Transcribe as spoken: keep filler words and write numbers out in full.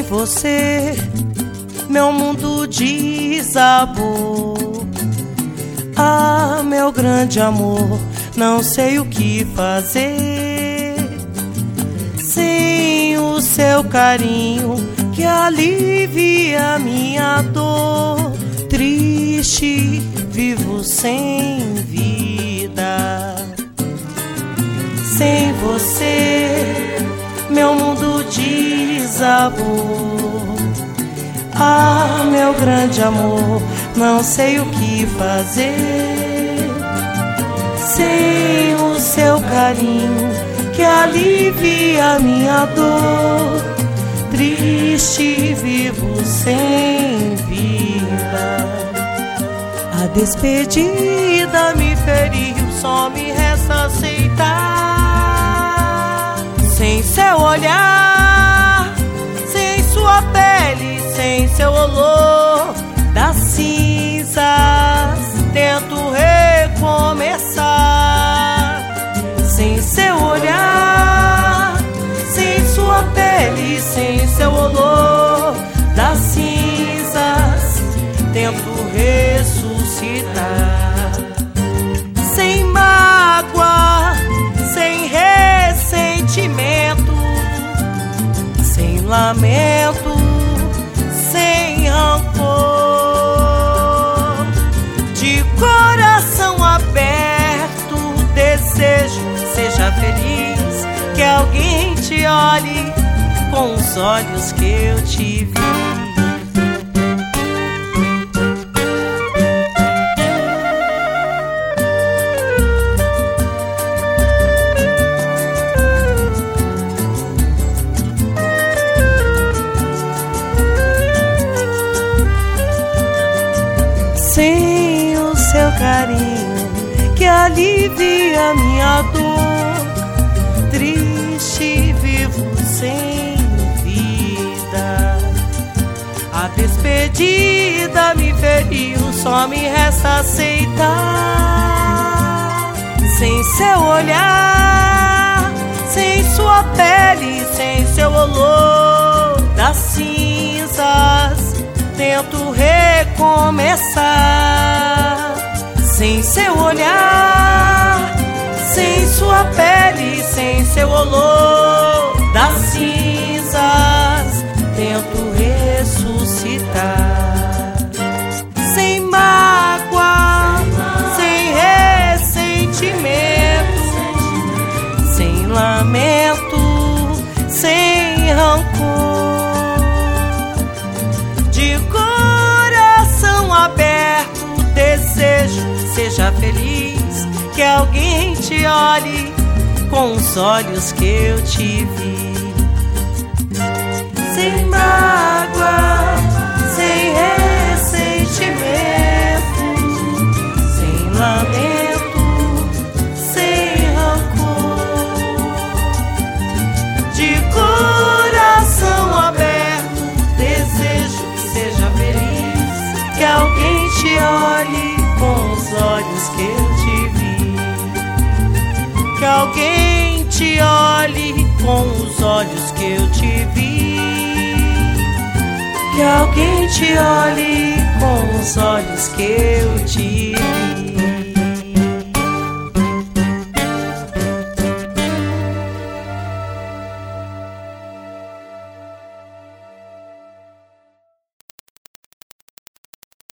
você, meu mundo desabou. Ah, meu grande amor, não sei o que fazer sem o seu carinho que alivia minha dor. Triste, vivo sem vida. Sem você, meu mundo desabou. Ah, meu grande amor, não sei o que fazer sem o seu carinho que alivia minha dor. Triste, vivo sem vida. A despedida me feriu, só me resta aceitar. Sem seu olhar, sem sua pele, sem seu olor, das cinzas tento recomeçar. Sem seu olhar, sem sua pele, sem seu olor, das cinzas tento ressuscitar. Sem mágoa, sem ressentimento, sem lamento, sem rancor, de coração aberto, desejo, seja feliz, que alguém te olhe com os olhos que eu te vi. Sem o seu carinho que alivia minha dor. Triste, vivo sem vida. A despedida me feriu, só me resta aceitar. Sem seu olhar, sem sua pele, sem seu olor, das cinzas tento recomeçar. Sem seu olhar, sem sua pele, sem seu olor, das cinzas tento ressuscitar. Sem mágoa, sem ressentimento, sem lamento, sem rancor, de coração aberto, desejo, seja feliz, que alguém te olhe com os olhos que eu te vi. Sem mágoa, sem ressentimento, sem lamento, sem rancor, de coração aberto, desejo que seja feliz, que alguém te olhe com os olhos que eu te vi. Que alguém te olhe com os olhos que eu te vi. Que alguém te olhe com os olhos que eu te vi.